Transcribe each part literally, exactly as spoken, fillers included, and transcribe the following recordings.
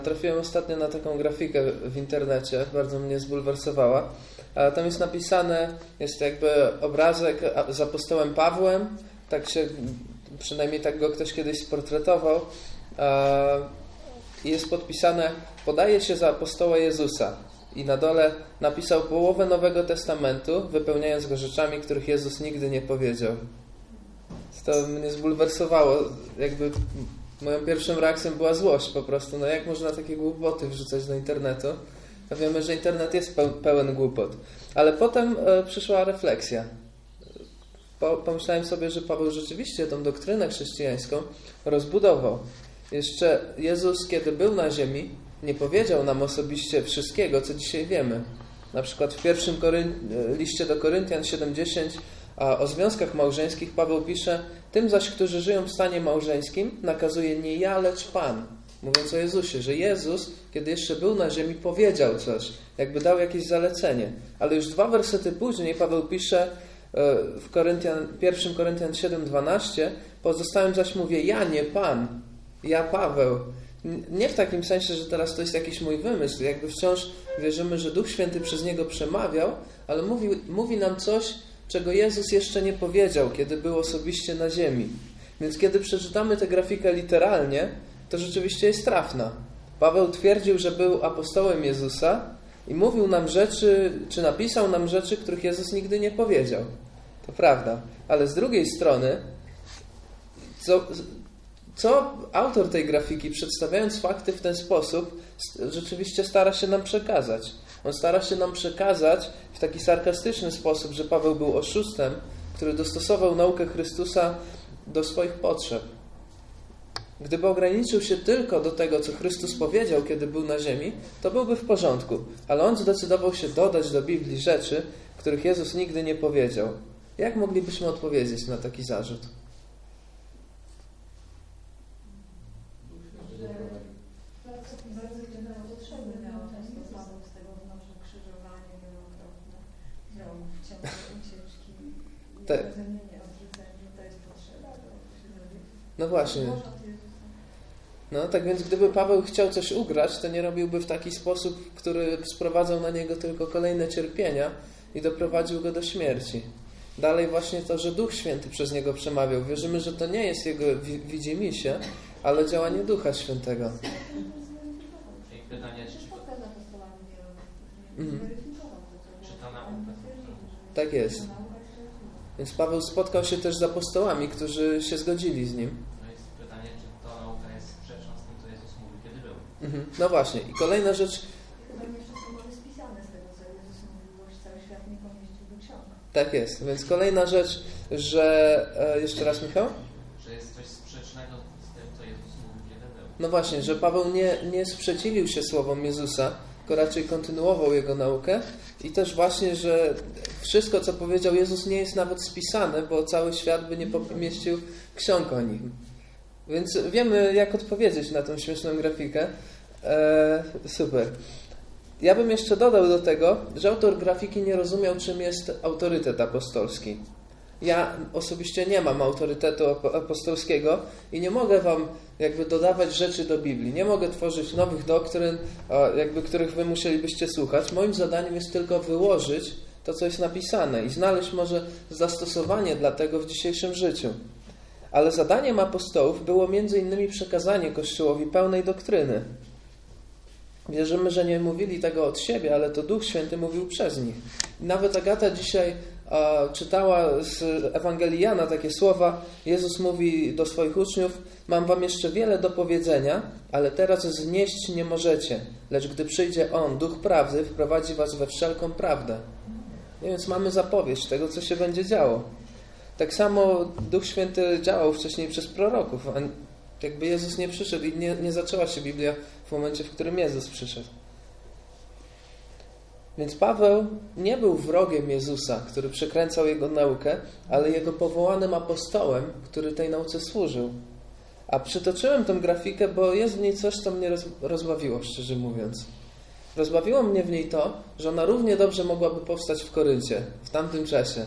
Trafiłem ostatnio na taką grafikę w internecie, bardzo mnie zbulwersowała. Tam jest napisane, jest jakby obrazek z apostołem Pawłem, tak się, przynajmniej tak go ktoś kiedyś sportretował. I jest podpisane: podaje się za apostoła Jezusa. I na dole napisał połowę Nowego Testamentu, wypełniając go rzeczami, których Jezus nigdy nie powiedział. To mnie zbulwersowało. Jakby moją pierwszą reakcją była złość po prostu. No jak można takie głupoty wrzucać do internetu? No wiemy, że internet jest pełen głupot. Ale potem e, przyszła refleksja. Po, pomyślałem sobie, że Paweł rzeczywiście tą doktrynę chrześcijańską rozbudował. Jeszcze Jezus, kiedy był na ziemi, nie powiedział nam osobiście wszystkiego, co dzisiaj wiemy. Na przykład w pierwszym Koryn... liście do Koryntian siedem dziesięć a o związkach małżeńskich Paweł pisze: tym zaś, którzy żyją w stanie małżeńskim, nakazuje nie ja, lecz Pan. Mówiąc o Jezusie, że Jezus, kiedy jeszcze był na ziemi, powiedział coś, jakby dał jakieś zalecenie. Ale już dwa wersety później Paweł pisze w Koryntian, pierwszym Koryntian siedem dwanaście: pozostałym zaś mówię ja, nie Pan, ja Paweł. Nie w takim sensie, że teraz to jest jakiś mój wymysł. Jakby wciąż wierzymy, że Duch Święty przez niego przemawiał, ale mówi, mówi nam coś, czego Jezus jeszcze nie powiedział, kiedy był osobiście na ziemi. Więc kiedy przeczytamy tę grafikę literalnie, to rzeczywiście jest trafna. Paweł twierdził, że był apostołem Jezusa i mówił nam rzeczy, czy napisał nam rzeczy, których Jezus nigdy nie powiedział. To prawda. Ale z drugiej strony, co, co autor tej grafiki, przedstawiając fakty w ten sposób, rzeczywiście stara się nam przekazać? On stara się nam przekazać w taki sarkastyczny sposób, że Paweł był oszustem, który dostosował naukę Chrystusa do swoich potrzeb. Gdyby ograniczył się tylko do tego, co Chrystus powiedział, kiedy był na ziemi, to byłby w porządku. Ale on zdecydował się dodać do Biblii rzeczy, których Jezus nigdy nie powiedział. Jak moglibyśmy odpowiedzieć na taki zarzut? Te... No właśnie. No tak więc gdyby Paweł chciał coś ugrać, to nie robiłby w taki sposób, który sprowadzał na niego tylko kolejne cierpienia i doprowadził go do śmierci. Dalej właśnie to, że Duch Święty przez niego przemawiał. Wierzymy, że to nie jest jego widzimisię, ale działanie Ducha Świętego. Czyli pytanie, czy... Mhm. Czy to nauka? Tak jest. Więc Paweł spotkał się też z apostołami, którzy się zgodzili z nim. No jest pytanie, czy to nauka jest sprzeczna z tym, co Jezus mówił, kiedy był. Mhm. No właśnie. I kolejna rzecz... Chyba nie wszystko mamy spisane z tego, co Jezus mówił, bo cały świat nie pomieścił do ksiąg. Tak jest. Więc kolejna rzecz, że... E, jeszcze raz, Michał? Że jest coś sprzecznego z tym, co Jezus mówił, kiedy był. No właśnie, że Paweł nie, nie sprzeciwił się słowom Jezusa, tylko raczej kontynuował jego naukę. I też właśnie, że wszystko, co powiedział Jezus, nie jest nawet spisane, bo cały świat by nie pomieścił ksiąg o nim. Więc wiemy, jak odpowiedzieć na tą śmieszną grafikę. Eee, super. Ja bym jeszcze dodał do tego, że autor grafiki nie rozumiał, czym jest autorytet apostolski. Ja osobiście nie mam autorytetu apostolskiego i nie mogę wam jakby dodawać rzeczy do Biblii. Nie mogę tworzyć nowych doktryn, jakby których wy musielibyście słuchać. Moim zadaniem jest tylko wyłożyć to, co jest napisane i znaleźć może zastosowanie dla tego w dzisiejszym życiu. Ale zadaniem apostołów było między innymi przekazanie Kościołowi pełnej doktryny. Wierzymy, że nie mówili tego od siebie, ale to Duch Święty mówił przez nich. I nawet Agata dzisiaj a, czytała z Ewangelii Jana takie słowa. Jezus mówi do swoich uczniów: mam wam jeszcze wiele do powiedzenia, ale teraz znieść nie możecie. Lecz gdy przyjdzie On, Duch Prawdy, wprowadzi was we wszelką prawdę. I więc mamy zapowiedź tego, co się będzie działo. Tak samo Duch Święty działał wcześniej przez proroków. A jakby Jezus nie przyszedł i nie, nie zaczęła się Biblia w momencie, w którym Jezus przyszedł. Więc Paweł nie był wrogiem Jezusa, który przekręcał Jego naukę, ale Jego powołanym apostołem, który tej nauce służył. A przytoczyłem tę grafikę, bo jest w niej coś, co mnie roz, rozbawiło, szczerze mówiąc. Rozbawiło mnie w niej to, że ona równie dobrze mogłaby powstać w Koryncie, w tamtym czasie.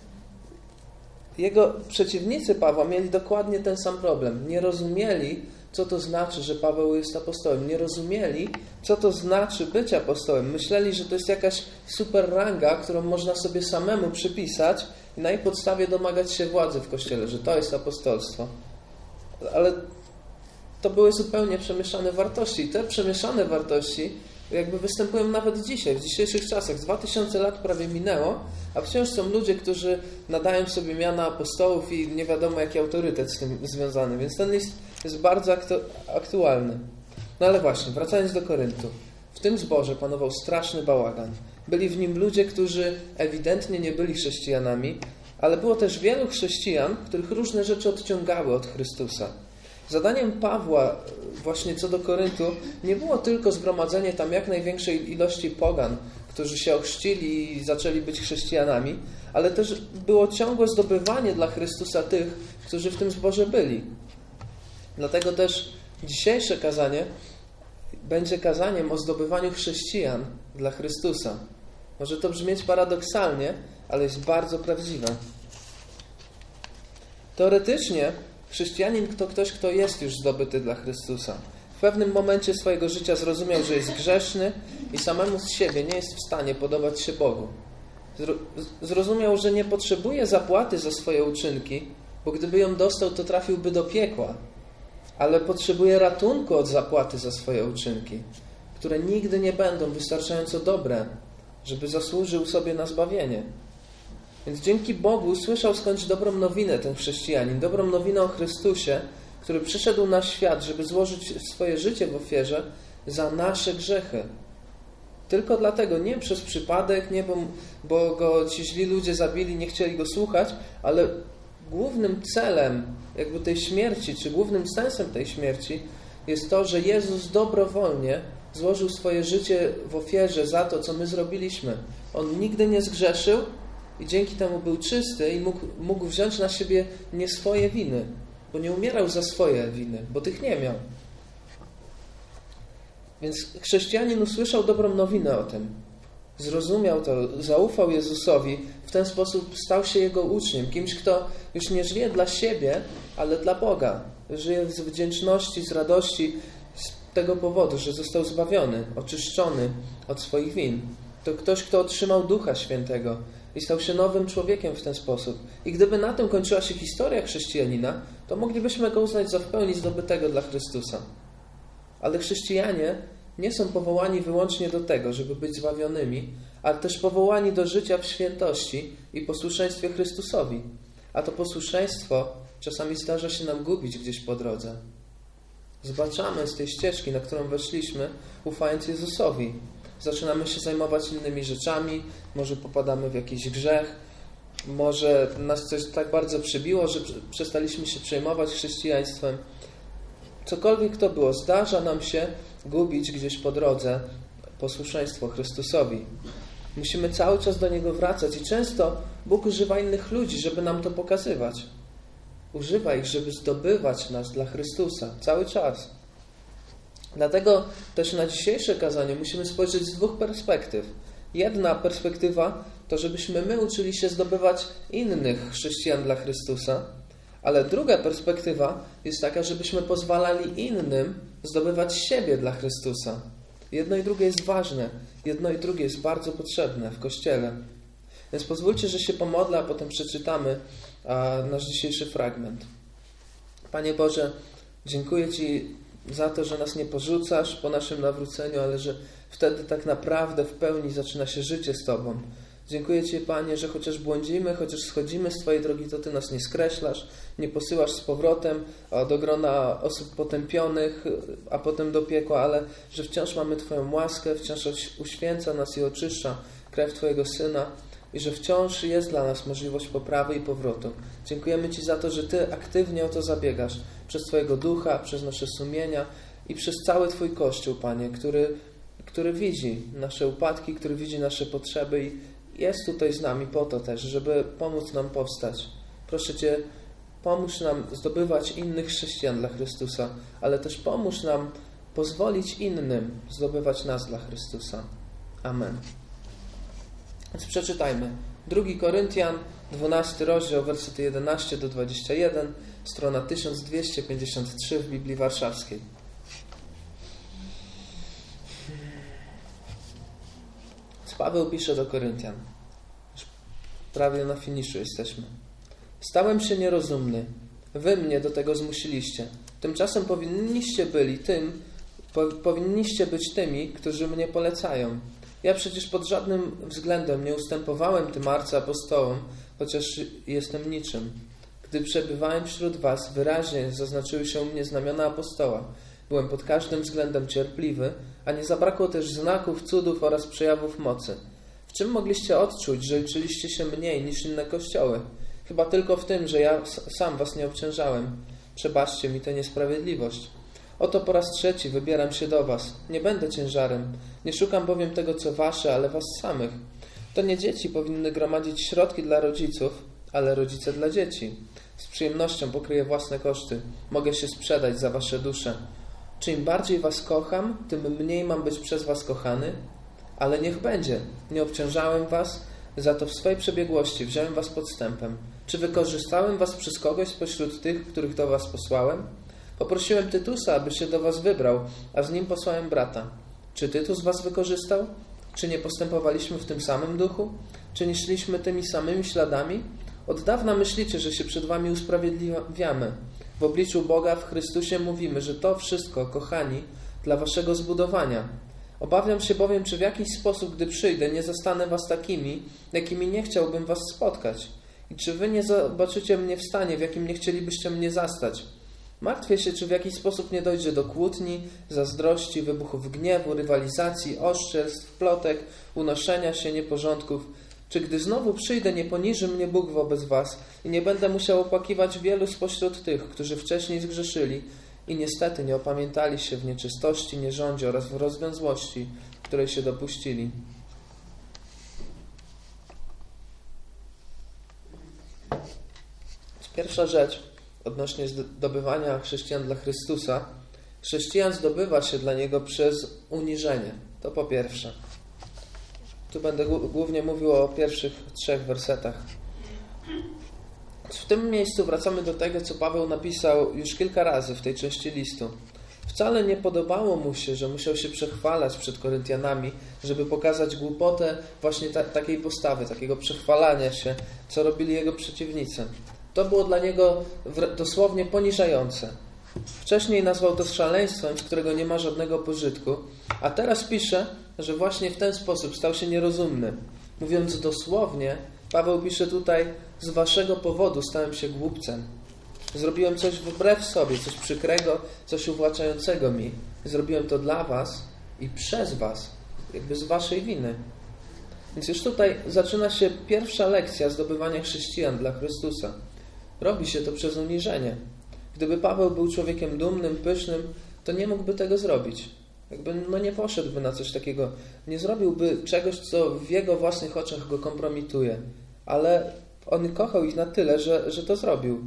Jego przeciwnicy Pawła mieli dokładnie ten sam problem. Nie rozumieli, co to znaczy, że Paweł jest apostołem. Nie rozumieli, co to znaczy być apostołem. Myśleli, że to jest jakaś super ranga, którą można sobie samemu przypisać i na jej podstawie domagać się władzy w Kościele, że to jest apostolstwo. Ale to były zupełnie przemieszane wartości. I te przemieszane wartości jakby występują nawet dzisiaj, w dzisiejszych czasach. Dwa tysiące lat prawie minęło, a wciąż są ludzie, którzy nadają sobie miana apostołów i nie wiadomo jaki autorytet z tym związany. Więc ten list jest bardzo aktu- aktualny. No ale właśnie, wracając do Koryntu. W tym zborze panował straszny bałagan. Byli w nim ludzie, którzy ewidentnie nie byli chrześcijanami, ale było też wielu chrześcijan, których różne rzeczy odciągały od Chrystusa. Zadaniem Pawła właśnie co do Koryntu nie było tylko zgromadzenie tam jak największej ilości pogan, którzy się ochrzcili i zaczęli być chrześcijanami, ale też było ciągłe zdobywanie dla Chrystusa tych, którzy w tym zborze byli. Dlatego też dzisiejsze kazanie będzie kazaniem o zdobywaniu chrześcijan dla Chrystusa. Może to brzmieć paradoksalnie, ale jest bardzo prawdziwe. Teoretycznie chrześcijanin to ktoś, kto jest już zdobyty dla Chrystusa. W pewnym momencie swojego życia zrozumiał, że jest grzeszny i samemu z siebie nie jest w stanie podobać się Bogu. Zrozumiał, że nie potrzebuje zapłaty za swoje uczynki, bo gdyby ją dostał, to trafiłby do piekła. Ale potrzebuje ratunku od zapłaty za swoje uczynki, które nigdy nie będą wystarczająco dobre, żeby zasłużył sobie na zbawienie. Więc dzięki Bogu usłyszał skądś dobrą nowinę ten chrześcijanin, dobrą nowinę o Chrystusie, który przyszedł na świat, żeby złożyć swoje życie w ofierze za nasze grzechy. Tylko dlatego, nie przez przypadek, nie bo, bo go ci źli ludzie zabili, nie chcieli go słuchać, ale głównym celem jakby tej śmierci, czy głównym sensem tej śmierci jest to, że Jezus dobrowolnie złożył swoje życie w ofierze za to, co my zrobiliśmy. On nigdy nie zgrzeszył i dzięki temu był czysty i mógł, mógł wziąć na siebie nie swoje winy, bo nie umierał za swoje winy, bo tych nie miał. Więc chrześcijanin usłyszał dobrą nowinę o tym. Zrozumiał to, zaufał Jezusowi, w ten sposób stał się Jego uczniem, kimś, kto już nie żyje dla siebie, ale dla Boga. Żyje z wdzięczności, z radości z tego powodu, że został zbawiony, oczyszczony od swoich win. To ktoś, kto otrzymał Ducha Świętego i stał się nowym człowiekiem w ten sposób. I gdyby na tym kończyła się historia chrześcijanina, to moglibyśmy go uznać za w pełni zdobytego dla Chrystusa. Ale chrześcijanie nie są powołani wyłącznie do tego, żeby być zbawionymi, ale też powołani do życia w świętości i posłuszeństwie Chrystusowi. A to posłuszeństwo czasami zdarza się nam gubić gdzieś po drodze. Zbaczamy z tej ścieżki, na którą weszliśmy, ufając Jezusowi. Zaczynamy się zajmować innymi rzeczami, może popadamy w jakiś grzech, może nas coś tak bardzo przybiło, że przestaliśmy się przejmować chrześcijaństwem. Cokolwiek to było, zdarza nam się gubić gdzieś po drodze posłuszeństwo Chrystusowi. Musimy cały czas do Niego wracać i często Bóg używa innych ludzi, żeby nam to pokazywać. Używa ich, żeby zdobywać nas dla Chrystusa cały czas. Dlatego też na dzisiejsze kazanie musimy spojrzeć z dwóch perspektyw. Jedna perspektywa to, żebyśmy my uczyli się zdobywać innych chrześcijan dla Chrystusa, ale druga perspektywa jest taka, żebyśmy pozwalali innym zdobywać siebie dla Chrystusa. Jedno i drugie jest ważne. Jedno i drugie jest bardzo potrzebne w Kościele. Więc pozwólcie, że się pomodlę, a potem przeczytamy a, nasz dzisiejszy fragment. Panie Boże, dziękuję Ci za to, że nas nie porzucasz po naszym nawróceniu, ale że wtedy tak naprawdę w pełni zaczyna się życie z Tobą. Dziękuję Ci, Panie, że chociaż błądzimy, chociaż schodzimy z Twojej drogi, to Ty nas nie skreślasz, nie posyłasz z powrotem do grona osób potępionych, a potem do piekła, ale że wciąż mamy Twoją łaskę, wciąż uświęca nas i oczyszcza krew Twojego Syna i że wciąż jest dla nas możliwość poprawy i powrotu. Dziękujemy Ci za to, że Ty aktywnie o to zabiegasz przez Twojego Ducha, przez nasze sumienia i przez cały Twój Kościół, Panie, który, który widzi nasze upadki, który widzi nasze potrzeby i jest tutaj z nami po to też, żeby pomóc nam powstać. Proszę Cię, pomóż nam zdobywać innych chrześcijan dla Chrystusa, ale też pomóż nam pozwolić innym zdobywać nas dla Chrystusa. Amen. Więc przeczytajmy. Drugi Koryntian, dwunasty rozdział, wersety jedenaście do dwudziestego pierwszego, strona tysiąc dwieście pięćdziesiąt trzy w Biblii Warszawskiej. Paweł pisze do Koryntian. Już prawie na finiszu jesteśmy. Stałem się nierozumny. Wy mnie do tego zmusiliście. Tymczasem powinniście byli tym, po, powinniście być tymi, którzy mnie polecają. Ja przecież pod żadnym względem nie ustępowałem tym arcyapostołom, chociaż jestem niczym. Gdy przebywałem wśród was, wyraźnie zaznaczyły się u mnie znamiona apostoła. Byłem pod każdym względem cierpliwy, a nie zabrakło też znaków, cudów oraz przejawów mocy. W czym mogliście odczuć, że liczyliście się mniej niż inne kościoły? Chyba tylko w tym, że ja sam was nie obciążałem. Przebaczcie mi tę niesprawiedliwość. Oto po raz trzeci wybieram się do was. Nie będę ciężarem. Nie szukam bowiem tego, co wasze, ale was samych. To nie dzieci powinny gromadzić środki dla rodziców, ale rodzice dla dzieci. Z przyjemnością pokryję własne koszty. Mogę się sprzedać za wasze dusze. Czy im bardziej was kocham, tym mniej mam być przez was kochany? Ale niech będzie. Nie obciążałem was, za to w swej przebiegłości wziąłem was podstępem. Czy wykorzystałem was przez kogoś spośród tych, których do was posłałem? Poprosiłem Tytusa, aby się do was wybrał, a z nim posłałem brata. Czy Tytus was wykorzystał? Czy nie postępowaliśmy w tym samym duchu? Czy nie szliśmy tymi samymi śladami? Od dawna myślicie, że się przed wami usprawiedliwiamy. W obliczu Boga w Chrystusie mówimy, że to wszystko, kochani, dla waszego zbudowania. Obawiam się bowiem, czy w jakiś sposób, gdy przyjdę, nie zastanę was takimi, jakimi nie chciałbym was spotkać. I czy wy nie zobaczycie mnie w stanie, w jakim nie chcielibyście mnie zastać. Martwię się, czy w jakiś sposób nie dojdzie do kłótni, zazdrości, wybuchów gniewu, rywalizacji, oszczerstw, plotek, unoszenia się, nieporządków. Czy gdy znowu przyjdę, nie poniży mnie Bóg wobec was i nie będę musiał opłakiwać wielu spośród tych, którzy wcześniej zgrzeszyli i niestety nie opamiętali się w nieczystości, nierządzie oraz w rozwiązłości, której się dopuścili. Pierwsza rzecz odnośnie zdobywania chrześcijan dla Chrystusa. Chrześcijan zdobywa się dla Niego przez uniżenie. To po pierwsze. Tu będę głównie mówił o pierwszych trzech wersetach. W tym miejscu wracamy do tego, co Paweł napisał już kilka razy w tej części listu. Wcale nie podobało mu się, że musiał się przechwalać przed Koryntianami, żeby pokazać głupotę właśnie ta, takiej postawy, takiego przechwalania się, co robili jego przeciwnicy. To było dla niego dosłownie poniżające. Wcześniej nazwał to szaleństwem, z którego nie ma żadnego pożytku, a teraz pisze, że właśnie w ten sposób stał się nierozumny. Mówiąc dosłownie, Paweł pisze tutaj: z waszego powodu stałem się głupcem. Zrobiłem coś wbrew sobie, coś przykrego, coś uwłaczającego mi. Zrobiłem to dla was i przez was, jakby z waszej winy. Więc już tutaj zaczyna się pierwsza lekcja zdobywania chrześcijan dla Chrystusa. Robi się to przez uniżenie. Gdyby Paweł był człowiekiem dumnym, pysznym, to nie mógłby tego zrobić. Jakby no nie poszedłby na coś takiego. Nie zrobiłby czegoś, co w jego własnych oczach go kompromituje. Ale on kochał ich na tyle, że, że to zrobił.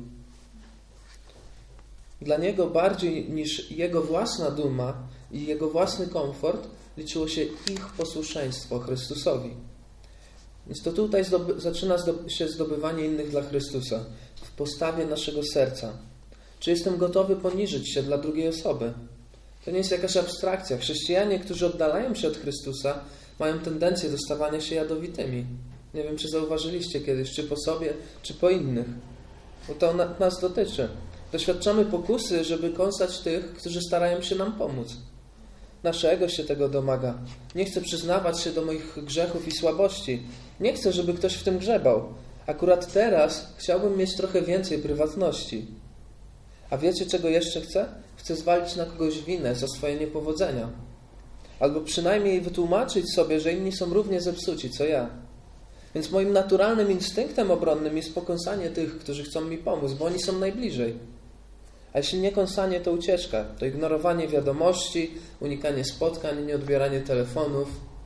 Dla niego bardziej niż jego własna duma i jego własny komfort liczyło się ich posłuszeństwo Chrystusowi. Więc to tutaj zdoby, zaczyna zdoby, się zdobywanie innych dla Chrystusa. W postawie naszego serca. Czy jestem gotowy poniżyć się dla drugiej osoby? To nie jest jakaś abstrakcja. Chrześcijanie, którzy oddalają się od Chrystusa, mają tendencję do stawania się jadowitymi. Nie wiem, czy zauważyliście kiedyś, czy po sobie, czy po innych. Bo to na, nas dotyczy. Doświadczamy pokusy, żeby kąsać tych, którzy starają się nam pomóc. Nasze ego się tego domaga. Nie chcę przyznawać się do moich grzechów i słabości. Nie chcę, żeby ktoś w tym grzebał. Akurat teraz chciałbym mieć trochę więcej prywatności. A wiecie, czego jeszcze chcę? Chcę zwalić na kogoś winę za swoje niepowodzenia. Albo przynajmniej wytłumaczyć sobie, że inni są równie zepsuci, co ja. Więc moim naturalnym instynktem obronnym jest pokąsanie tych, którzy chcą mi pomóc, bo oni są najbliżej. A jeśli nie kąsanie, to ucieczka. To ignorowanie wiadomości, unikanie spotkań, nieodbieranie telefonów.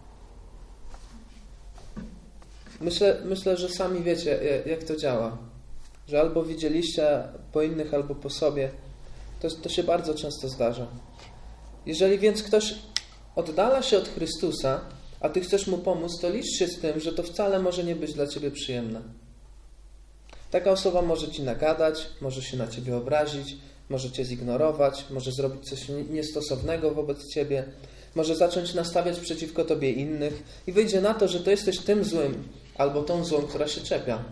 Myślę, myślę, że sami wiecie, jak to działa. Że albo widzieliście po innych, albo po sobie. To, to się bardzo często zdarza. Jeżeli więc ktoś oddala się od Chrystusa, a ty chcesz mu pomóc, to licz się z tym, że to wcale może nie być dla ciebie przyjemne. Taka osoba może ci nagadać, może się na ciebie obrazić, może cię zignorować, może zrobić coś niestosownego wobec ciebie, może zacząć nastawiać przeciwko tobie innych i wyjdzie na to, że to jesteś tym złym albo tą złą, która się czepia.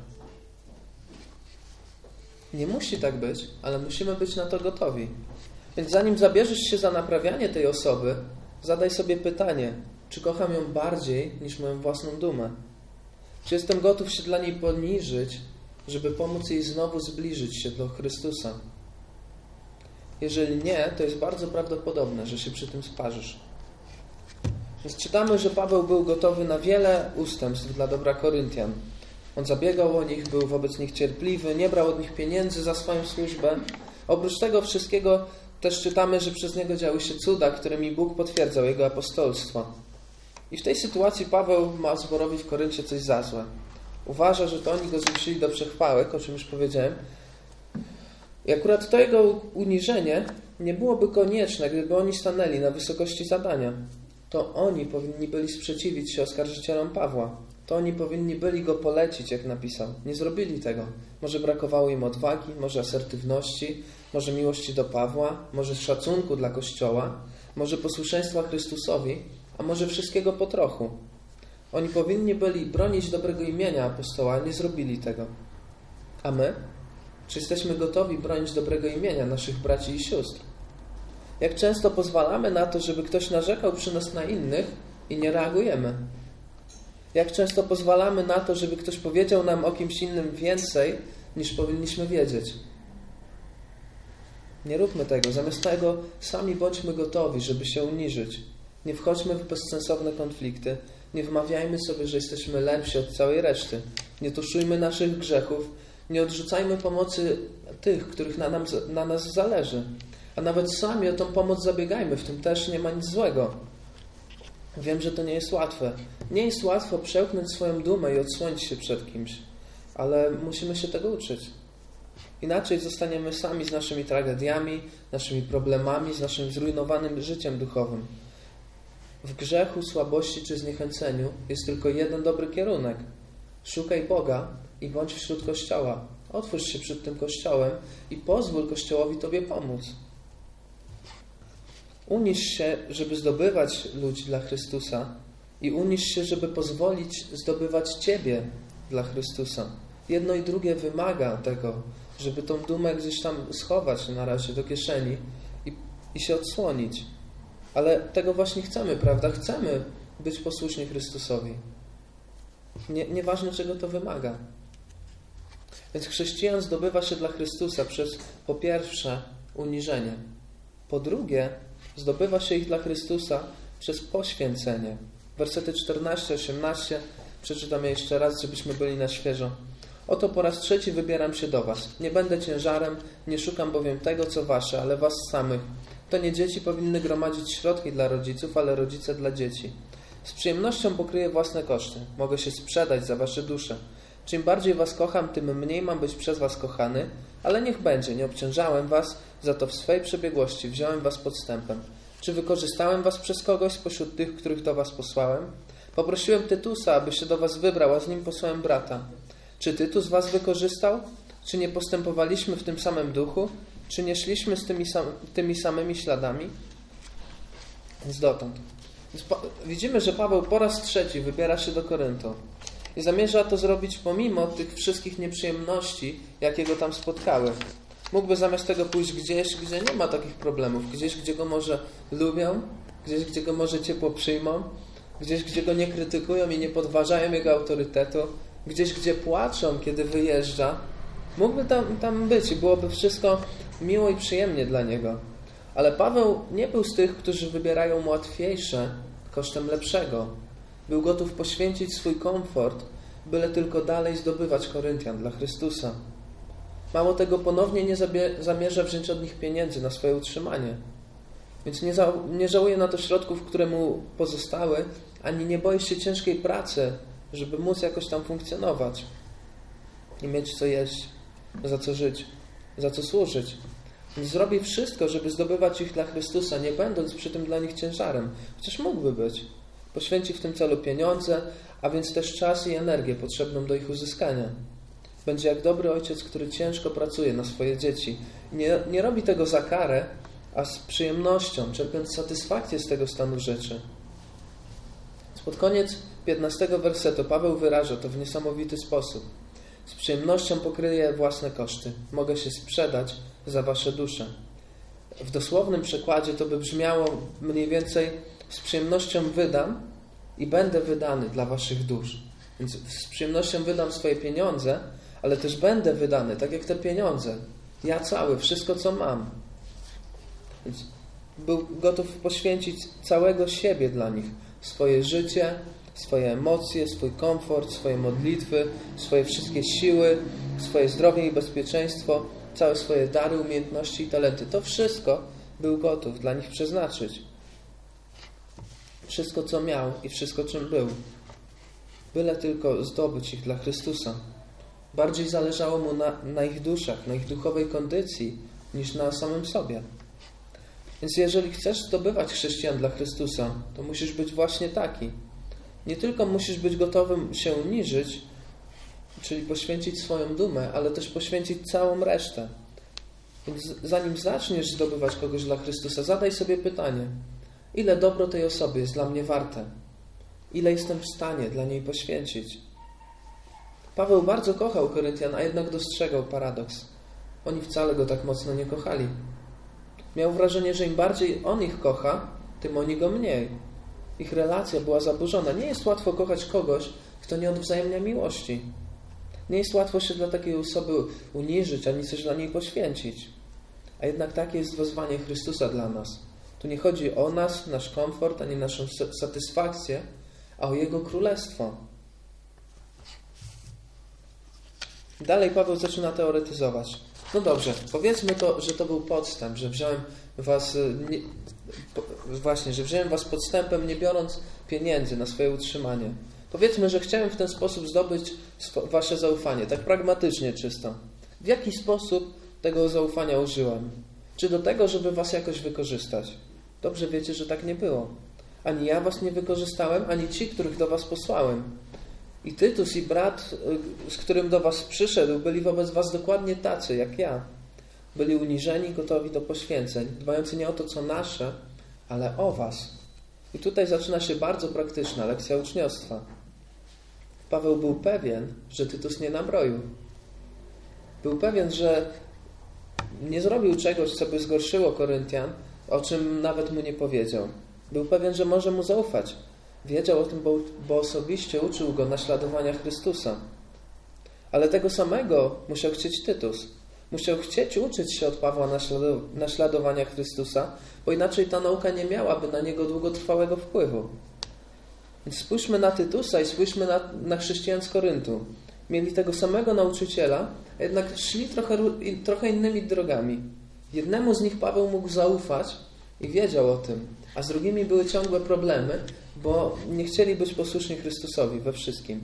Nie musi tak być, ale musimy być na to gotowi. Więc zanim zabierzesz się za naprawianie tej osoby, zadaj sobie pytanie, czy kocham ją bardziej niż moją własną dumę? Czy jestem gotów się dla niej poniżyć, żeby pomóc jej znowu zbliżyć się do Chrystusa? Jeżeli nie, to jest bardzo prawdopodobne, że się przy tym sparzysz. Więc czytamy, że Paweł był gotowy na wiele ustępstw dla dobra Koryntian. On zabiegał o nich, był wobec nich cierpliwy, nie brał od nich pieniędzy za swoją służbę. Oprócz tego wszystkiego też czytamy, że przez niego działy się cuda, którymi Bóg potwierdzał jego apostolstwo. I w tej sytuacji Paweł ma zborowi w Koryncie coś za złe. Uważa, że to oni go zmusili do przechwałek, o czym już powiedziałem. I akurat to jego uniżenie nie byłoby konieczne, gdyby oni stanęli na wysokości zadania. To oni powinni byli sprzeciwić się oskarżycielom Pawła. To oni powinni byli go polecić, jak napisał. Nie zrobili tego. Może brakowało im odwagi, może asertywności, może miłości do Pawła, może szacunku dla Kościoła, może posłuszeństwa Chrystusowi, a może wszystkiego po trochu. Oni powinni byli bronić dobrego imienia apostoła, a nie zrobili tego. A my? Czy jesteśmy gotowi bronić dobrego imienia naszych braci i sióstr? Jak często pozwalamy na to, żeby ktoś narzekał przy nas na innych i nie reagujemy? Jak często pozwalamy na to, żeby ktoś powiedział nam o kimś innym więcej, niż powinniśmy wiedzieć? Nie róbmy tego. Zamiast tego sami bądźmy gotowi, żeby się uniżyć. Nie wchodźmy w bezsensowne konflikty. Nie wmawiajmy sobie, że jesteśmy lepsi od całej reszty. Nie tuszujmy naszych grzechów. Nie odrzucajmy pomocy tych, których na, nam, na nas zależy. A nawet sami o tą pomoc zabiegajmy. W tym też nie ma nic złego. Wiem, że to nie jest łatwe. Nie jest łatwo przełknąć swoją dumę i odsłonić się przed kimś. Ale musimy się tego uczyć. Inaczej zostaniemy sami z naszymi tragediami, naszymi problemami, z naszym zrujnowanym życiem duchowym. W grzechu, słabości czy zniechęceniu jest tylko jeden dobry kierunek. Szukaj Boga i bądź wśród Kościoła. Otwórz się przed tym Kościołem i pozwól Kościołowi Tobie pomóc. Uniż się, żeby zdobywać ludzi dla Chrystusa i uniż się, żeby pozwolić zdobywać Ciebie dla Chrystusa. Jedno i drugie wymaga tego, żeby tą dumę gdzieś tam schować na razie do kieszeni i, i się odsłonić. Ale tego właśnie chcemy, prawda? Chcemy być posłuszni Chrystusowi. Nie, nieważne, czego to wymaga. Więc chrześcijan zdobywa się dla Chrystusa przez, po pierwsze, uniżenie. Po drugie, zdobywa się ich dla Chrystusa przez poświęcenie. Wersety czternaście osiemnaście przeczytam je jeszcze raz, żebyśmy byli na świeżo. Oto po raz trzeci wybieram się do was. Nie będę ciężarem, nie szukam bowiem tego, co wasze, ale was samych. To nie dzieci powinny gromadzić środki dla rodziców, ale rodzice dla dzieci. Z przyjemnością pokryję własne koszty. Mogę się sprzedać za wasze dusze. Czym bardziej was kocham, tym mniej mam być przez was kochany, ale niech będzie, nie obciążałem was, za to w swej przebiegłości wziąłem was podstępem. Czy wykorzystałem was przez kogoś spośród tych, których do was posłałem? Poprosiłem Tytusa, aby się do was wybrał, a z nim posłałem brata. Czy Tytus was wykorzystał? Czy nie postępowaliśmy w tym samym duchu? Czy nie szliśmy z tymi, sam, tymi samymi śladami? Więc dotąd. Więc po, widzimy, że Paweł po raz trzeci wybiera się do Koryntu. I zamierza to zrobić pomimo tych wszystkich nieprzyjemności, jakie go tam spotkały. Mógłby zamiast tego pójść gdzieś, gdzie nie ma takich problemów. Gdzieś, gdzie go może lubią, gdzieś, gdzie go może ciepło przyjmą, gdzieś, gdzie go nie krytykują i nie podważają jego autorytetu, gdzieś, gdzie płaczą, kiedy wyjeżdża. Mógłby tam, tam być i byłoby wszystko miło i przyjemnie dla niego. Ale Paweł nie był z tych, którzy wybierają łatwiejsze kosztem lepszego. Był gotów poświęcić swój komfort, byle tylko dalej zdobywać Koryntian dla Chrystusa. Mało tego, ponownie nie zamierza wziąć od nich pieniędzy na swoje utrzymanie. Więc nie, za, nie żałuje na to środków, które mu pozostały, ani nie boi się ciężkiej pracy, żeby móc jakoś tam funkcjonować i mieć co jeść, za co żyć, za co służyć. Więc zrobi wszystko, żeby zdobywać ich dla Chrystusa, nie będąc przy tym dla nich ciężarem. Chociaż mógłby być. Poświęci w tym celu pieniądze, a więc też czas i energię potrzebną do ich uzyskania. Będzie jak dobry ojciec, który ciężko pracuje na swoje dzieci. Nie, nie robi tego za karę, a z przyjemnością, czerpiąc satysfakcję z tego stanu rzeczy. Pod koniec piętnastego wersetu Paweł wyraża to w niesamowity sposób. Z przyjemnością pokryję własne koszty. Mogę się sprzedać za wasze dusze. W dosłownym przekładzie to by brzmiało mniej więcej: z przyjemnością wydam i będę wydany dla waszych dusz. Więc z przyjemnością wydam swoje pieniądze, ale też będę wydany, tak jak te pieniądze. Ja cały, wszystko co mam. Więc był gotów poświęcić całego siebie dla nich. Swoje życie, swoje emocje, swój komfort, swoje modlitwy, swoje wszystkie siły, swoje zdrowie i bezpieczeństwo, całe swoje dary, umiejętności i talenty. To wszystko był gotów dla nich przeznaczyć. Wszystko, co miał i wszystko, czym był. Byle tylko zdobyć ich dla Chrystusa. Bardziej zależało mu na, na ich duszach, na ich duchowej kondycji, niż na samym sobie. Więc jeżeli chcesz zdobywać chrześcijan dla Chrystusa, to musisz być właśnie taki. Nie tylko musisz być gotowym się uniżyć, czyli poświęcić swoją dumę, ale też poświęcić całą resztę. Więc zanim zaczniesz zdobywać kogoś dla Chrystusa, zadaj sobie pytanie: ile dobro tej osoby jest dla mnie warte? Ile jestem w stanie dla niej poświęcić? Paweł bardzo kochał Koryntian, a jednak dostrzegał paradoks. Oni wcale go tak mocno nie kochali. Miał wrażenie, że im bardziej on ich kocha, tym oni go mniej. Ich relacja była zaburzona. Nie jest łatwo kochać kogoś, kto nie odwzajemnia miłości. Nie jest łatwo się dla takiej osoby uniżyć, ani coś dla niej poświęcić. A jednak takie jest wezwanie Chrystusa dla nas. Tu nie chodzi o nas, nasz komfort, ani naszą satysfakcję, a o Jego królestwo. Dalej Paweł zaczyna teoretyzować. No dobrze, powiedzmy to, że to był podstęp, że wziąłem was nie, właśnie, że wziąłem was podstępem, nie biorąc pieniędzy na swoje utrzymanie. Powiedzmy, że chciałem w ten sposób zdobyć wasze zaufanie, tak pragmatycznie czysto. W jaki sposób tego zaufania użyłem? Czy do tego, żeby was jakoś wykorzystać? Dobrze wiecie, że tak nie było. Ani ja was nie wykorzystałem, ani ci, których do was posłałem. I Tytus i brat, z którym do was przyszedł, byli wobec was dokładnie tacy, jak ja. Byli uniżeni, gotowi do poświęceń, dbający nie o to, co nasze, ale o was. I tutaj zaczyna się bardzo praktyczna lekcja uczniostwa. Paweł był pewien, że Tytus nie nabroił. Był pewien, że nie zrobił czegoś, co by zgorszyło Koryntian, o czym nawet mu nie powiedział. Był pewien, że może mu zaufać. Wiedział o tym, bo, bo osobiście uczył go naśladowania Chrystusa. Ale tego samego musiał chcieć Tytus. Musiał chcieć uczyć się od Pawła naśladowania Chrystusa, bo inaczej ta nauka nie miałaby na niego długotrwałego wpływu. Więc spójrzmy na Tytusa i spójrzmy na, na chrześcijan z Koryntu. Mieli tego samego nauczyciela, a jednak szli trochę, trochę innymi drogami. Jednemu z nich Paweł mógł zaufać i wiedział o tym, a z drugimi były ciągłe problemy, bo nie chcieli być posłuszni Chrystusowi we wszystkim.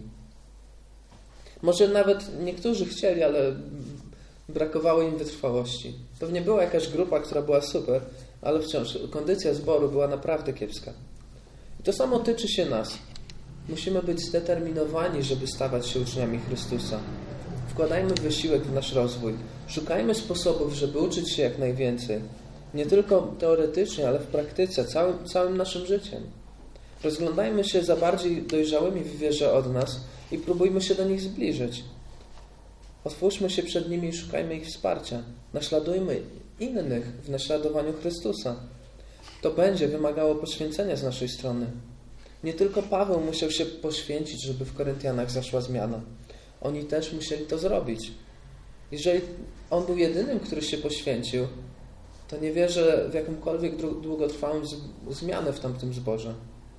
Może nawet niektórzy chcieli, ale brakowało im wytrwałości. Pewnie była jakaś grupa, która była super, ale wciąż kondycja zboru była naprawdę kiepska. I to samo tyczy się nas. Musimy być zdeterminowani, żeby stawać się uczniami Chrystusa. Wkładajmy wysiłek w nasz rozwój. Szukajmy sposobów, żeby uczyć się jak najwięcej. Nie tylko teoretycznie, ale w praktyce, całym, całym naszym życiem. Rozglądajmy się za bardziej dojrzałymi w wierze od nas i próbujmy się do nich zbliżyć. Otwórzmy się przed nimi i szukajmy ich wsparcia. Naśladujmy innych w naśladowaniu Chrystusa. To będzie wymagało poświęcenia z naszej strony. Nie tylko Paweł musiał się poświęcić, żeby w Koryntianach zaszła zmiana. Oni też musieli to zrobić. Jeżeli on był jedynym, który się poświęcił, to nie wierzę w jakąkolwiek długotrwałą zmianę w tamtym zborze.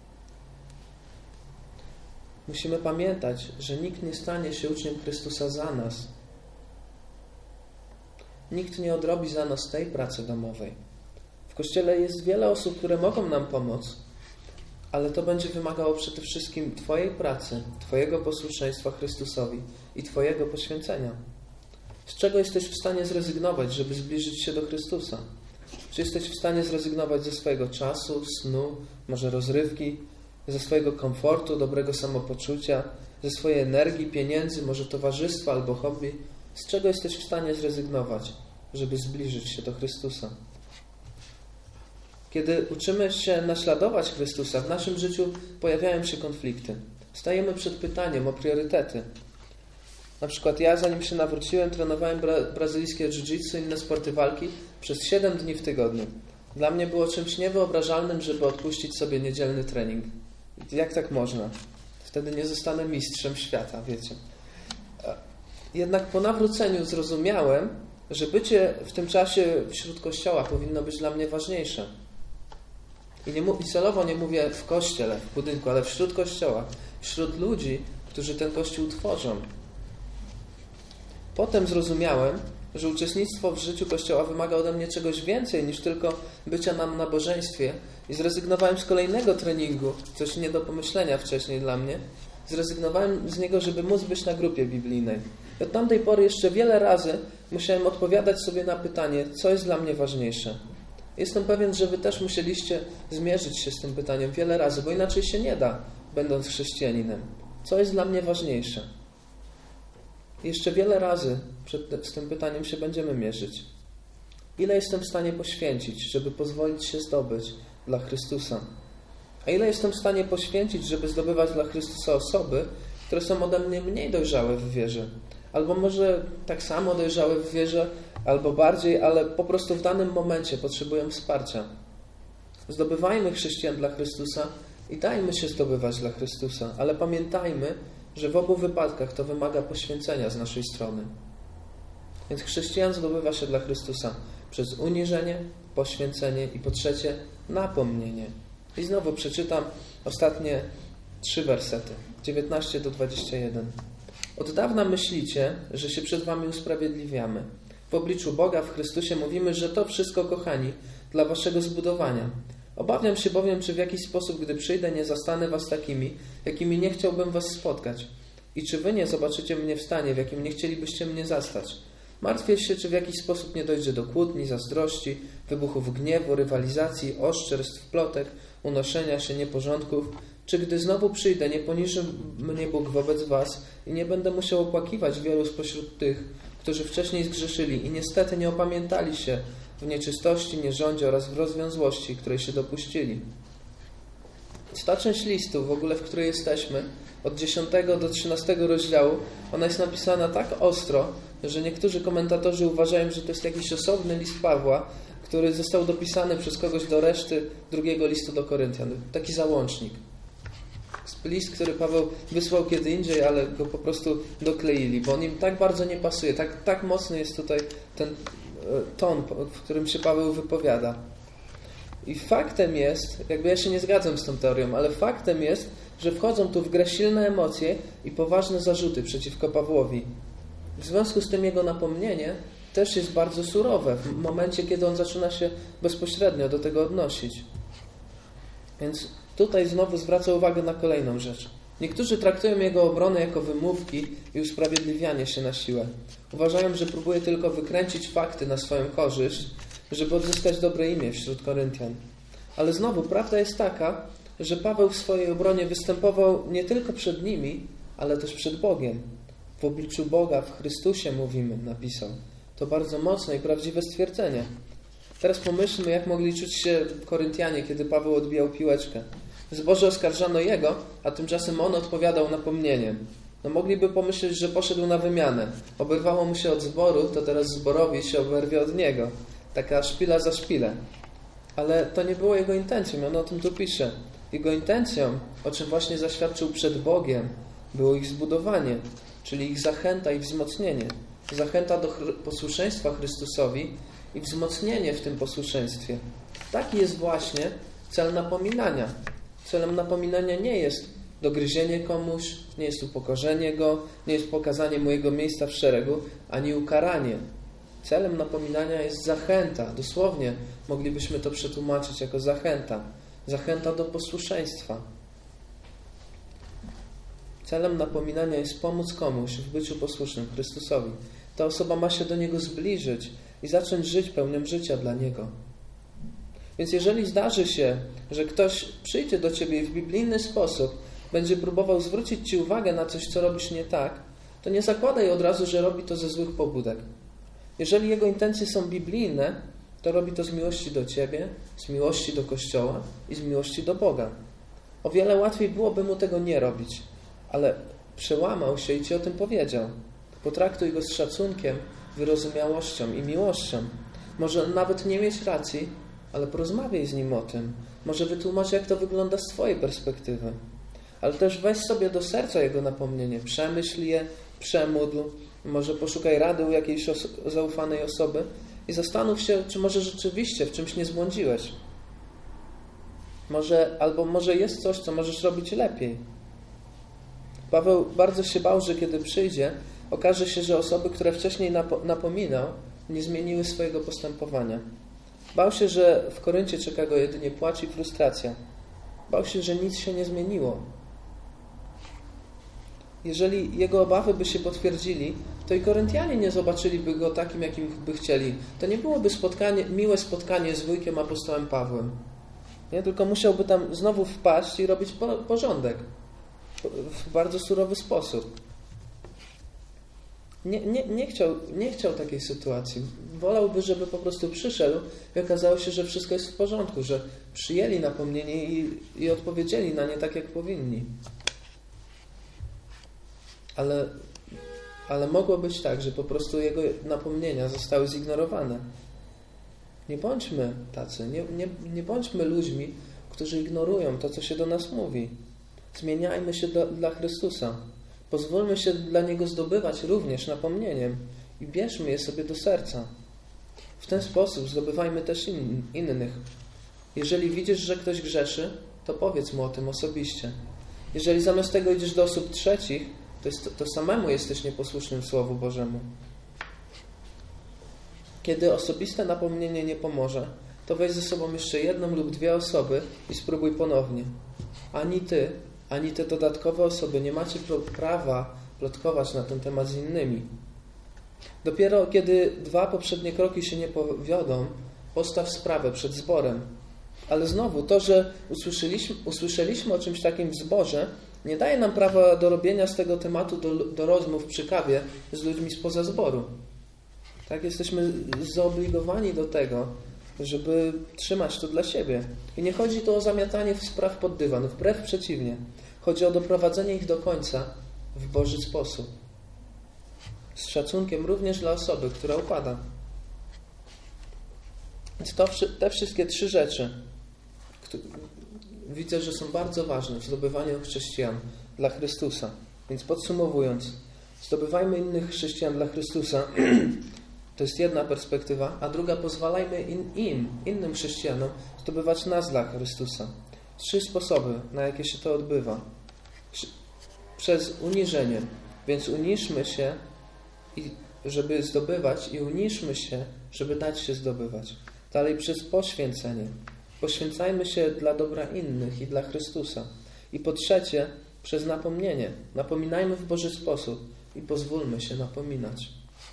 Musimy pamiętać, że nikt nie stanie się uczniem Chrystusa za nas. Nikt nie odrobi za nas tej pracy domowej. W Kościele jest wiele osób, które mogą nam pomóc, ale to będzie wymagało przede wszystkim Twojej pracy, Twojego posłuszeństwa Chrystusowi i Twojego poświęcenia. Z czego jesteś w stanie zrezygnować, żeby zbliżyć się do Chrystusa? Czy jesteś w stanie zrezygnować ze swojego czasu, snu, może rozrywki, ze swojego komfortu, dobrego samopoczucia, ze swojej energii, pieniędzy, może towarzystwa albo hobby. Z czego jesteś w stanie zrezygnować, żeby zbliżyć się do Chrystusa? Kiedy uczymy się naśladować Chrystusa, w naszym życiu pojawiają się konflikty. Stajemy przed pytaniem o priorytety. Na przykład ja, zanim się nawróciłem, trenowałem bra- brazylijskie jiu-jitsu i inne sporty walki przez siedem dni w tygodniu. Dla mnie było czymś niewyobrażalnym, żeby odpuścić sobie niedzielny trening. Jak tak można? Wtedy nie zostanę mistrzem świata, wiecie. Jednak po nawróceniu zrozumiałem, że bycie w tym czasie wśród Kościoła powinno być dla mnie ważniejsze. I, nie, i celowo nie mówię w kościele, w budynku, ale wśród Kościoła, wśród ludzi, którzy ten Kościół tworzą. Potem zrozumiałem, że uczestnictwo w życiu Kościoła wymaga ode mnie czegoś więcej niż tylko bycia na nabożeństwie i zrezygnowałem z kolejnego treningu, coś nie do pomyślenia wcześniej dla mnie. Zrezygnowałem z niego, żeby móc być na grupie biblijnej. I od tamtej pory jeszcze wiele razy musiałem odpowiadać sobie na pytanie, co jest dla mnie ważniejsze. Jestem pewien, że wy też musieliście zmierzyć się z tym pytaniem wiele razy, bo inaczej się nie da, będąc chrześcijaninem. Co jest dla mnie ważniejsze? Jeszcze wiele razy przed, z tym pytaniem się będziemy mierzyć. Ile jestem w stanie poświęcić, żeby pozwolić się zdobyć dla Chrystusa? A ile jestem w stanie poświęcić, żeby zdobywać dla Chrystusa osoby, które są ode mnie mniej dojrzałe w wierze? Albo może tak samo dojrzałe w wierze, albo bardziej, ale po prostu w danym momencie potrzebują wsparcia. Zdobywajmy chrześcijan dla Chrystusa i dajmy się zdobywać dla Chrystusa, ale pamiętajmy, że w obu wypadkach to wymaga poświęcenia z naszej strony. Więc chrześcijan zdobywa się dla Chrystusa przez uniżenie, poświęcenie i po trzecie napomnienie. I znowu przeczytam ostatnie trzy wersety, dziewiętnaście do dwudziestego pierwszego. Od dawna myślicie, że się przed wami usprawiedliwiamy. W obliczu Boga w Chrystusie mówimy, że to wszystko, kochani, dla waszego zbudowania. Obawiam się bowiem, czy w jakiś sposób, gdy przyjdę, nie zastanę was takimi, jakimi nie chciałbym was spotkać. I czy wy nie zobaczycie mnie w stanie, w jakim nie chcielibyście mnie zastać. Martwię się, czy w jakiś sposób nie dojdzie do kłótni, zazdrości, wybuchów gniewu, rywalizacji, oszczerstw, plotek, unoszenia się, nieporządków. Czy gdy znowu przyjdę, nie poniży mnie Bóg wobec was i nie będę musiał opłakiwać wielu spośród tych, którzy wcześniej zgrzeszyli i niestety nie opamiętali się w nieczystości, nierządzie oraz w rozwiązłości, której się dopuścili. Ta część listu, w ogóle w której jesteśmy, od dziesiątego do trzynastego rozdziału, ona jest napisana tak ostro, że niektórzy komentatorzy uważają, że to jest jakiś osobny list Pawła, który został dopisany przez kogoś do reszty drugiego listu do Koryntian. Taki załącznik. List, który Paweł wysłał kiedy indziej, ale go po prostu dokleili, bo on im tak bardzo nie pasuje. Tak, tak mocny jest tutaj ten ton, w którym się Paweł wypowiada. I faktem jest, jakby ja się nie zgadzam z tą teorią, ale faktem jest, że wchodzą tu w grę silne emocje i poważne zarzuty przeciwko Pawłowi. W związku z tym jego napomnienie też jest bardzo surowe w momencie, kiedy on zaczyna się bezpośrednio do tego odnosić. Więc tutaj znowu zwraca uwagę na kolejną rzecz. Niektórzy traktują jego obronę jako wymówki i usprawiedliwianie się na siłę. Uważają, że próbuje tylko wykręcić fakty na swoją korzyść, żeby odzyskać dobre imię wśród Koryntian. Ale znowu prawda jest taka, że Paweł w swojej obronie występował nie tylko przed nimi, ale też przed Bogiem. W obliczu Boga, w Chrystusie mówimy, napisał. To bardzo mocne i prawdziwe stwierdzenie. Teraz pomyślmy, jak mogli czuć się Koryntianie, kiedy Paweł odbijał piłeczkę. W zborze oskarżano jego, a tymczasem on odpowiadał napomnieniem. No mogliby pomyśleć, że poszedł na wymianę. Oberwało mu się od zboru, to teraz zborowi się oberwie od niego. Taka szpila za szpilę. Ale to nie było jego intencją, on o tym tu pisze. Jego intencją, o czym właśnie zaświadczył przed Bogiem, było ich zbudowanie, czyli ich zachęta i wzmocnienie. Zachęta do posłuszeństwa Chrystusowi i wzmocnienie w tym posłuszeństwie. Taki jest właśnie cel napominania. Celem napominania nie jest dogryzienie komuś, nie jest upokorzenie go, nie jest pokazanie mu jego miejsca w szeregu, ani ukaranie. Celem napominania jest zachęta. Dosłownie moglibyśmy to przetłumaczyć jako zachęta. Zachęta do posłuszeństwa. Celem napominania jest pomóc komuś w byciu posłusznym Chrystusowi. Ta osoba ma się do Niego zbliżyć i zacząć żyć pełnym życia dla Niego. Więc jeżeli zdarzy się, że ktoś przyjdzie do Ciebie i w biblijny sposób będzie próbował zwrócić Ci uwagę na coś, co robisz nie tak, to nie zakładaj od razu, że robi to ze złych pobudek. Jeżeli jego intencje są biblijne, to robi to z miłości do Ciebie, z miłości do Kościoła i z miłości do Boga. O wiele łatwiej byłoby mu tego nie robić, ale przełamał się i Ci o tym powiedział. Potraktuj go z szacunkiem, wyrozumiałością i miłością. Może nawet nie mieć racji, ale porozmawiaj z nim o tym. Może wytłumacz, jak to wygląda z Twojej perspektywy. Ale też weź sobie do serca jego napomnienie. Przemyśl je, przemódl. Może poszukaj rady u jakiejś oso- zaufanej osoby i zastanów się, czy może rzeczywiście w czymś nie zbłądziłeś. Może, albo może jest coś, co możesz robić lepiej. Paweł bardzo się bał, że kiedy przyjdzie, okaże się, że osoby, które wcześniej napo- napominał, nie zmieniły swojego postępowania. Bał się, że w Koryncie czeka go jedynie płacz i frustracja. Bał się, że nic się nie zmieniło. Jeżeli jego obawy by się potwierdzili, to i Koryntianie nie zobaczyliby go takim, jakim by chcieli. To nie byłoby spotkanie, miłe spotkanie z wujkiem apostołem Pawłem. Nie? Tylko musiałby tam znowu wpaść i robić porządek. W bardzo surowy sposób. Nie, nie, nie, chciał, nie chciał takiej sytuacji. Wolałby, żeby po prostu przyszedł i okazało się, że wszystko jest w porządku, że przyjęli napomnienie i, i odpowiedzieli na nie tak, jak powinni. Ale, ale mogło być tak, że po prostu jego napomnienia zostały zignorowane. Nie bądźmy tacy, nie, nie, nie bądźmy ludźmi, którzy ignorują to, co się do nas mówi. Zmieniajmy się do, dla Chrystusa. Pozwólmy się dla Niego zdobywać również napomnieniem i bierzmy je sobie do serca. W ten sposób zdobywajmy też in, innych. Jeżeli widzisz, że ktoś grzeszy, to powiedz mu o tym osobiście. Jeżeli zamiast tego idziesz do osób trzecich, to, jest, to samemu jesteś nieposłusznym Słowu Bożemu. Kiedy osobiste napomnienie nie pomoże, to weź ze sobą jeszcze jedną lub dwie osoby i spróbuj ponownie. Ani ty, ani te dodatkowe osoby nie macie prawa plotkować na ten temat z innymi. Dopiero kiedy dwa poprzednie kroki się nie powiodą, postaw sprawę przed zborem. Ale znowu, to, że usłyszeliśmy, usłyszeliśmy o czymś takim w zborze, nie daje nam prawa do robienia z tego tematu do, do rozmów przy kawie z ludźmi spoza zboru. Tak, jesteśmy zobligowani do tego, żeby trzymać to dla siebie. I nie chodzi tu o zamiatanie spraw pod dywan, wbrew przeciwnie. Chodzi o doprowadzenie ich do końca w Boży sposób. Z szacunkiem również dla osoby, która upada. Więc to, te wszystkie trzy rzeczy które widzę, że są bardzo ważne w zdobywaniu chrześcijan dla Chrystusa. Więc podsumowując, zdobywajmy innych chrześcijan dla Chrystusa. To jest jedna perspektywa, a druga, pozwalajmy in, im, innym chrześcijanom zdobywać nas dla Chrystusa. Trzy sposoby, na jakie się to odbywa. Przez uniżenie. Więc uniżmy się, i, żeby zdobywać i uniżmy się, żeby dać się zdobywać. Dalej przez poświęcenie. Poświęcajmy się dla dobra innych i dla Chrystusa. I po trzecie, przez napomnienie. Napominajmy w Boży sposób i pozwólmy się napominać.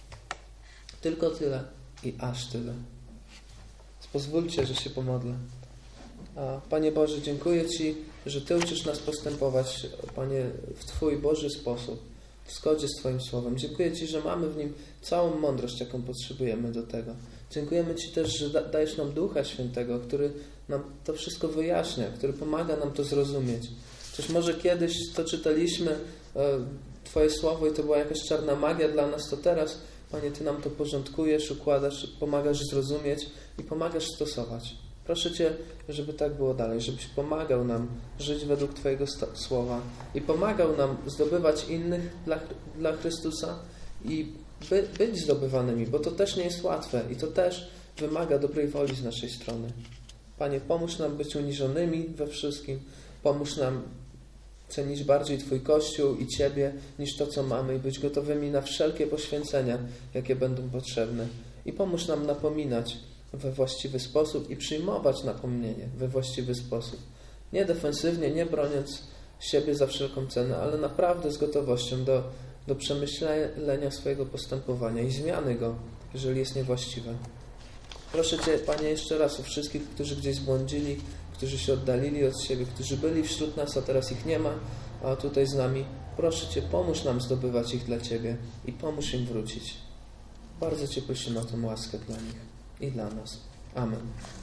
Tylko tyle i aż tyle. Pozwólcie, że się pomodlę. A Panie Boże, dziękuję Ci, że Ty uczysz nas postępować, Panie, w Twój Boży sposób, w zgodzie z Twoim Słowem. Dziękuję Ci, że mamy w nim całą mądrość, jaką potrzebujemy do tego. Dziękujemy Ci też, że dajesz nam Ducha Świętego, który nam to wszystko wyjaśnia, który pomaga nam to zrozumieć. Coś może kiedyś to czytaliśmy, Twoje Słowo, i to była jakaś czarna magia dla nas, to teraz, Panie, Ty nam to porządkujesz, układasz, pomagasz zrozumieć i pomagasz stosować. Proszę Cię, żeby tak było dalej, żebyś pomagał nam żyć według Twojego Słowa i pomagał nam zdobywać innych dla, dla Chrystusa i by, być zdobywanymi, bo to też nie jest łatwe i to też wymaga dobrej woli z naszej strony. Panie, pomóż nam być uniżonymi we wszystkim, pomóż nam cenić bardziej Twój Kościół i Ciebie niż to, co mamy, i być gotowymi na wszelkie poświęcenia, jakie będą potrzebne. I pomóż nam napominać we właściwy sposób i przyjmować napomnienie we właściwy sposób. Nie defensywnie, nie broniąc siebie za wszelką cenę, ale naprawdę z gotowością do, do przemyślenia swojego postępowania i zmiany go, jeżeli jest niewłaściwe. Proszę Cię, Panie, jeszcze raz o wszystkich, którzy gdzieś zbłądzili, którzy się oddalili od siebie, którzy byli wśród nas, a teraz ich nie ma, a tutaj z nami. Proszę Cię, pomóż nam zdobywać ich dla Ciebie i pomóż im wrócić. Bardzo Cię prosimy o tę łaskę dla nich i dla nas. Amen.